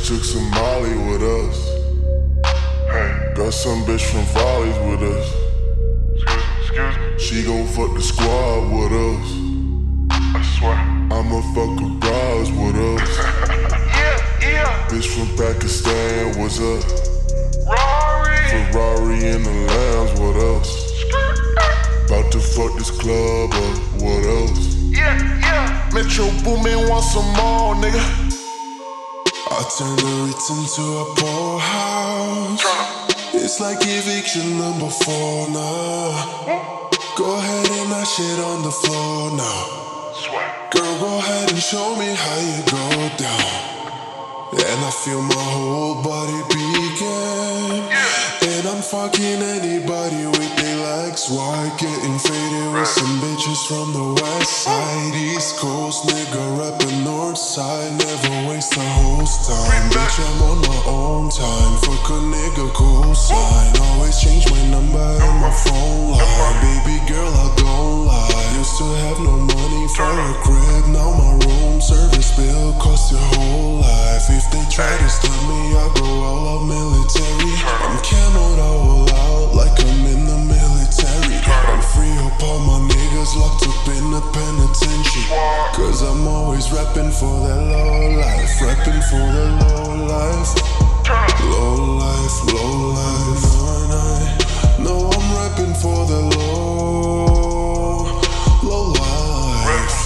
Just took some Molly with us. Hey, got some bitch from Follies with us. Excuse me. She gon' fuck the squad with us. I swear. I'ma fuck her bras with us. Yeah. Bitch from Pakistan was up. Ferrari in the Lambs with us. About to fuck this club up, what else? Yeah. Metro Boomin want some more, nigga. I turn the Ritz into a poorhouse. It's like eviction number 4 now. Go ahead and that shit on the floor now. Girl, go ahead and show me how you go down. And I feel my whole body begin. And I'm fucking anybody with their legs wide. Getting faded with some bitches from the west side. East Coast nigga rapping north side. Never waste a host time. Bitch, I'm on my own time. Fuck a nigga cosign. Always change my number and my phone line. Baby girl, I don't lie. Used to have no money for a crib. Now my room service bill costs your whole life. If they try to stop me, I go all out military. I'm camoed all out like I'm in the military. I'm free up all my niggas locked up in the penitentiary. Cause I'm always rapping for that low life. Rapping for the low life. Low life, low life. No, I'm rapping for the low life.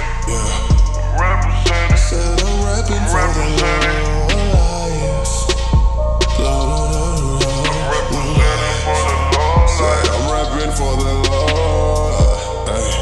Yeah. Said I'm rapping for the low life. Said I'm rapping for the low life.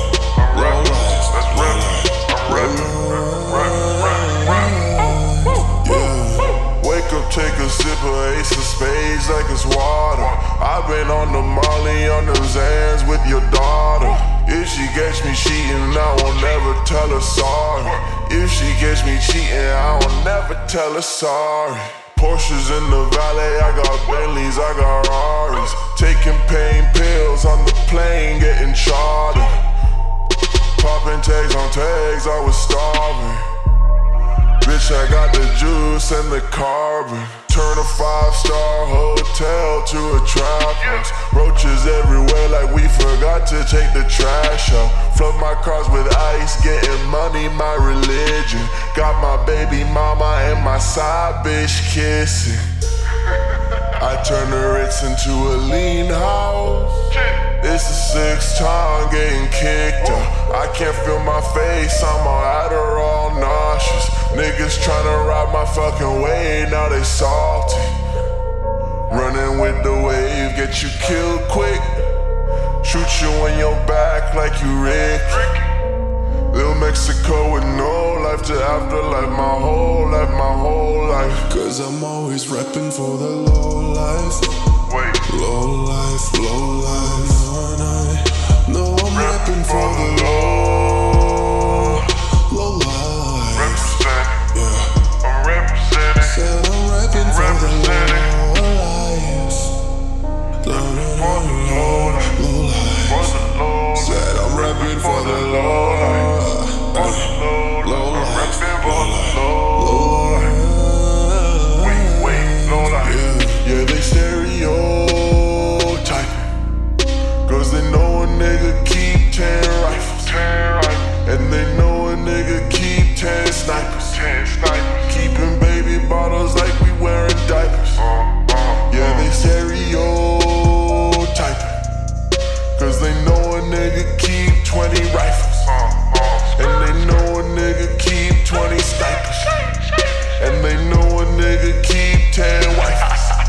Yeah. Wake up, take a sip of Ace of Spades like it's water. I've been on the Molly, on the Zans with your daughter. If she catch me cheating, I won't never tell her sorry. If she catch me cheating, I will never tell her sorry. Porsches in the valet, I got Bentleys, I got Rarries. Taking pain pills on the plane, getting chartered. Popping tags on tags, I was starving. Bitch, I got the juice and the carbon. Turn a 5-star hotel to a trap house. Roaches everywhere like we forgot to take the trash out. Flood my cars with ice, getting money my religion. Got my baby mama and my side bitch kissing. I turn the Ritz into a lean house. It's the 6th time getting kicked out. I can't feel my face, I'm on Adderall nauseous. Niggas tryna ride my fucking wave, now they salty. Running with the wave, get you killed quick. Shoot you in your back like you Rick. Little Mexico with no life to afterlife. My whole life, my whole life. Cause I'm always rapping for the low life. Low life, low life. No, I'm rapping for the low life. Yeah. I'm representing. Said I'm rapping for the low life. Low life. Said I'm rapping for the low life. Low life. Low life. Yeah, they stereotyping. Cause they know a nigga keep 10 rifles. And they know a nigga keep 10 snipers. Keeping baby bottles like we wearing diapers. Yeah, they stereotyping. Cause they know a nigga keep 20 rifles. And they know a nigga keep 20 snipers. And they know a nigga keep 10 rifles.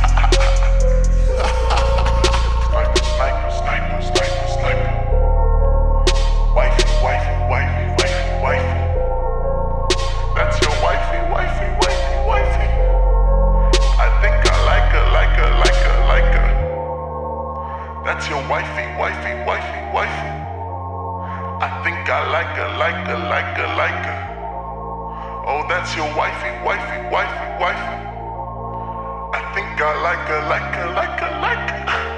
That's your wifey, wifey, wifey, wifey. I think I like her, like her, like her, like her. Oh, that's your wifey, wifey, wifey, wifey. I think I like her, like her, like her, like her.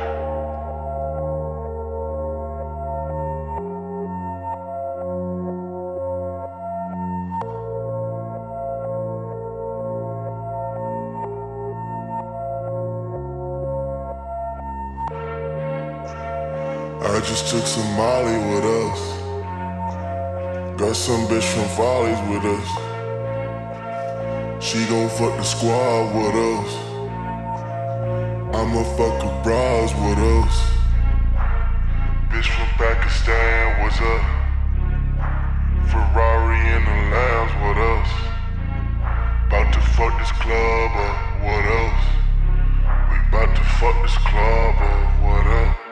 just took some Molly with us. Got some bitch from Follies with us. She gon' fuck the squad with us. I'ma fuck her bras with us. Bitch from Pakistan was up. Ferrari in the Lambs with us. About to fuck this club up, what else? We about to fuck this club up, what else?